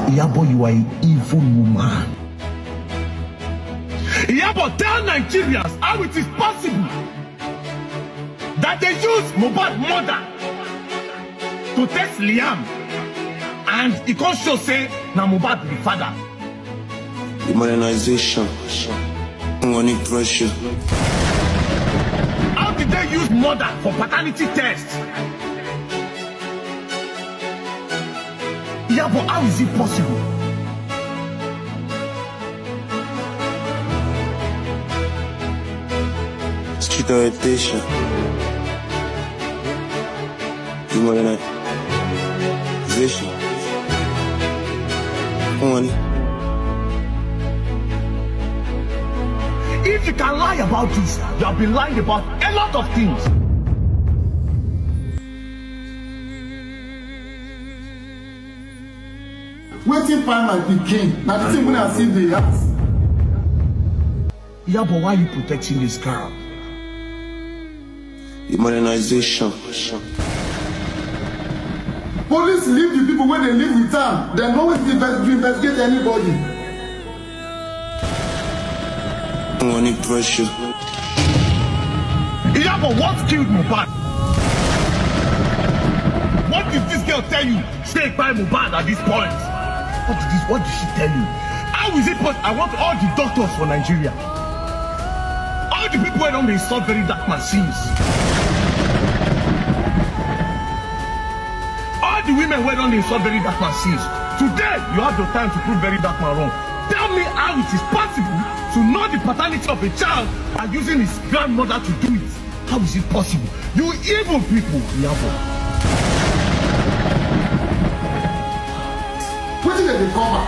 Iyabo, you are an evil woman. Iyabo, tell Nigerians how it is possible that they use Mohbad's mother to test Liam, and it can't show say na Mohbad the father. The modernization, money pressure. How did they use mother for paternity test? Yeah, but how is it possible? Street orientation. The modernization. Money. If you can lie about this, you have been lying about a lot of things. Waiting time and the king. Now the thing when I see the house. Yeah, but why are you protecting this girl? The modernization. Police leave the people when they live with them. They know to investigate anybody. Money pressure. Yeah, but what killed Mohbad? What did this girl tell you? Stay by Mohbad at this point. What did she tell you? How is it possible? I want all the doctors for Nigeria. All the people who don't insult very dark machines. All the women who don't insult very dark machines. Today, you have your time to prove very dark man wrong. Tell me how it is possible to know the paternity of a child and using his grandmother to do it. How is it possible? You evil people, Iyabo. What did they cover?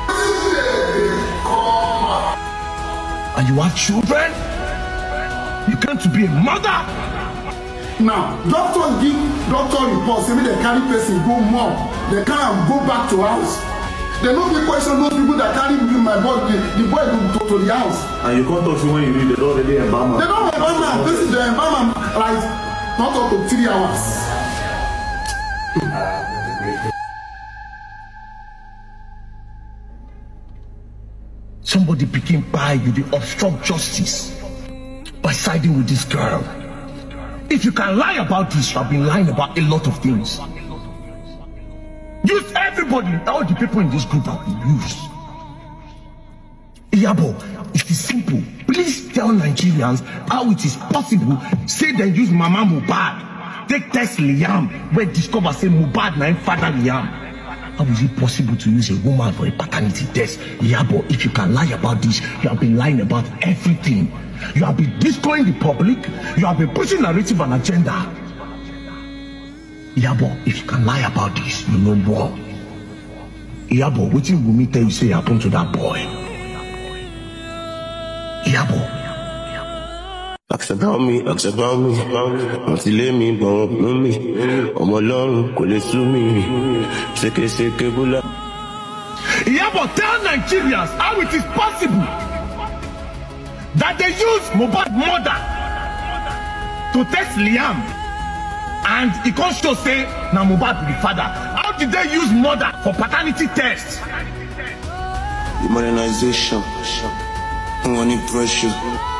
And you have children? You can't be a mother? Now, doctor report say they carry person go more. They can't go back to house. They don't be question those people that carry my boy, the boy to the house. And you can't talk to when you need, they don't really embalm. They don't embalm am. This is the embalm like not up to 3 hours. Somebody became by you, they obstruct justice by siding with this girl. If you can lie about this, you have been lying about a lot of things. Use everybody, all the people in this group have been used. Iyabo, it is simple. Please tell Nigerians how it is possible. Say they use Mama Mohbad. They test Liam, where discover say Mohbad na father Liam. How is it possible to use a woman for a paternity test? Iyabo, if you can lie about this, you have been lying about everything. You have been destroying the public. You have been pushing narrative and agenda. Iyabo, if you can lie about this, you know more. Iyabo, what will me tell you say happened to that boy? Iyabo. Ask about me. Until let me go up on me. I'm alone, call it to me. Seke bula. Iyabo, tell Nigerians how it is possible that they use Mohbad's mother to test Liam, and it can't show say na Mohbad the father. How did they use mother for paternity test? The modernization, money pressure.